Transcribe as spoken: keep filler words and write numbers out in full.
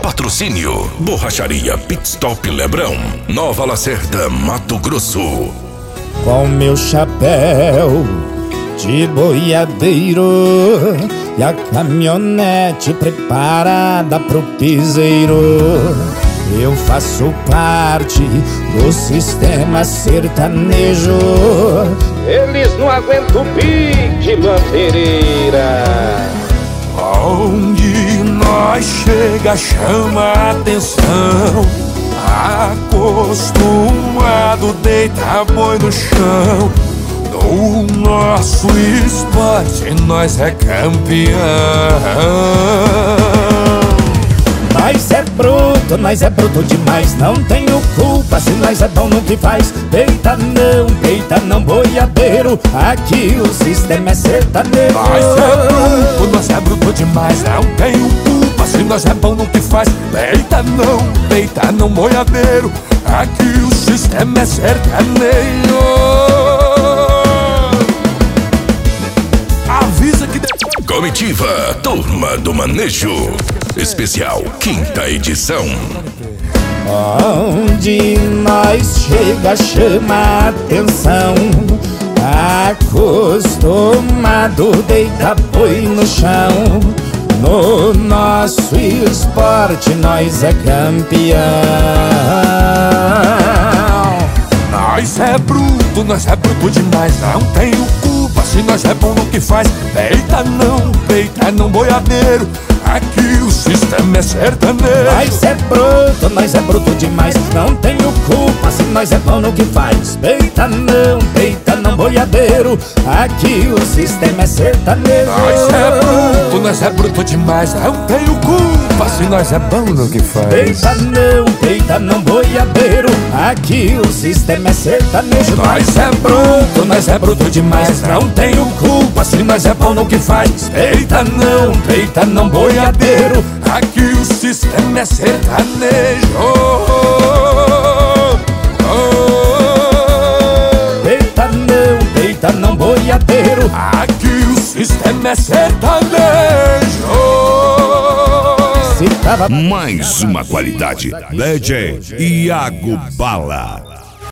Patrocínio Borracharia Pitstop Lebrão, Nova Lacerda, Mato Grosso. Com meu chapéu de boiadeiro e a caminhonete preparada pro piseiro, eu faço parte do sistema sertanejo. Eles não aguentam o pique, Mantereira. Onde nós chega chama a atenção. Acostumado deita boi no chão. No nosso esporte nós é campeão. Nós é bruto, nós é bruto demais. Não tenho culpa se nós é bom no que faz. Peita não, peita não, boiadeiro. Aqui o sistema é sertanejo. Nós é bruto, nós é bruto demais. Não tenho culpa se nós é bom no que faz. Peita não, peita não, boiadeiro. Aqui o sistema é sertanejo. Avisa que depois... Comitiva Turma do Manejo, especial quinta edição. Onde nós chega chama a atenção. Acostumado deita boi no chão. No nosso esporte nós é campeão. Nós é bruto, nós é bruto demais. Não tenho culpa se nós é bom no que faz. Peita não, peita não, boiadeiro. Aqui o sistema é sertanejo. Nós é bruto, nós é bruto demais. Não tenho culpa se nós é bom no que faz. Peita não, peita não, boiadeiro. Aqui o sistema é sertanejo. Nós é bruto, nós é bruto demais. Não tenho culpa se nós é bom no que faz. Peita não, peita não, boiadeiro. Aqui o sistema é sertanejo. Nós é bruto, nós é bruto demais. Não tenho culpa se nós é bom no que faz. Peita não, peita não, boiadeiro. Aqui o sistema é sertanejo. Peita não, peita não, boiadeiro. Aqui o sistema é sertanejo. Mais uma qualidade. D J Iago Bala.